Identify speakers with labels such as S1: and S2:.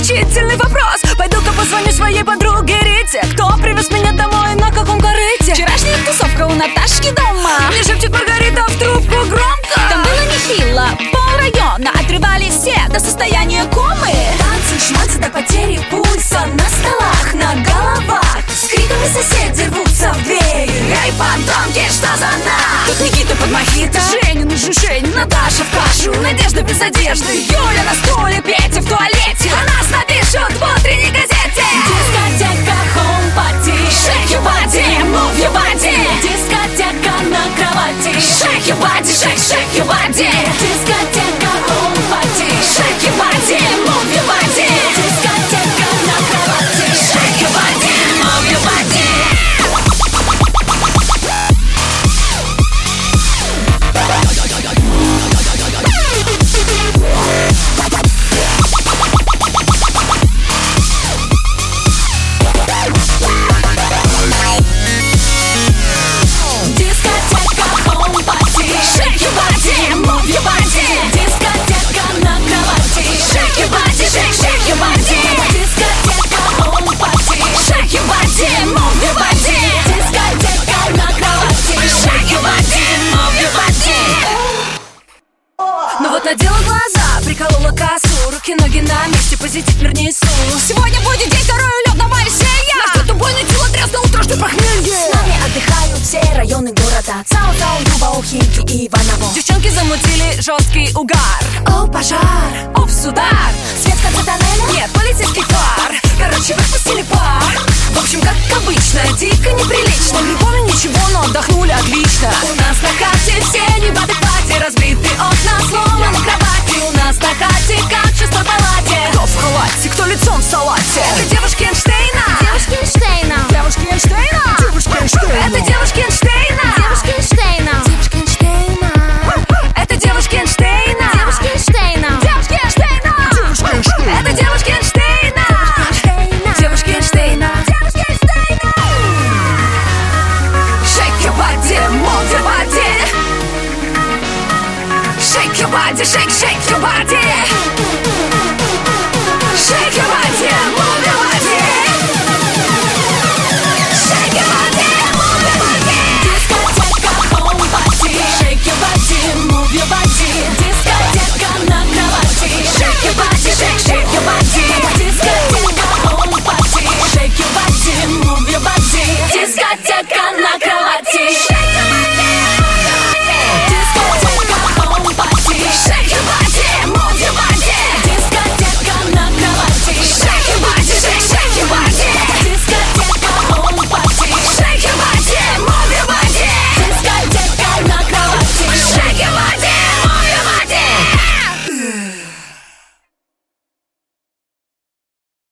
S1: заключительный вопрос. Пойду-ка позвоню своей подруге Рите. Кто привез меня домой, на каком корыте?
S2: Вчерашняя тусовка у Наташки дома.
S1: Мне шепчет Маргарита в трубку громко.
S2: Там было нехило, полрайона отрывались все до состояния комы.
S1: Танцы, шманцы до потери пульса на столах, на головах. С криками соседи рвутся в двери. Эй, подонки, что за нас?
S2: Тут Никита под мохито,
S1: Женя, ну же Женя, Наташа в кашу, Надежда без одежды, Юля на стуле, Петя в туалете. О нас напишут в утренней газете. Дискотека хом-пати, shake your body, move your body. Дискотека на кровати, shake your body, shake your body. Дискотека хом-пати, shake your body, move your body. Дискотека на кровати, shake your body, move your body. Дискотека хом-пати, shake your body, move your body. Дискотека на кровати, shake your body, shake your body. Дискотека хом-пати, shake your body, move your body. Дискотека на кровати, shake your body, move your body. Ну вот надела глаза, приколола косу, руки-ноги на месте, позитив мир несу.
S2: Сегодня будет день королю лёдного веселья.
S1: На что тубойный тело тряс на утро, что похмелье.
S3: С нами отдыхают все районы города. Цао-Цао, Люба, Химки и Иваново.
S1: Девчонки замутили жесткий угар.
S3: О, пожар!
S1: Оп, судар!
S3: Свет в конце тоннеля?
S1: Нет, полицейский фар. Короче, выпустили пар. В общем, как обычно, дико неприлично. Не помню ничего, но отдохнули отлично. У нас на хате все не в адеквате. Разбиты окна, сломаны кровати. У нас на хате как в шестой палате. Кто в халате, кто лицом в салате. Это девушки Эйнштейна.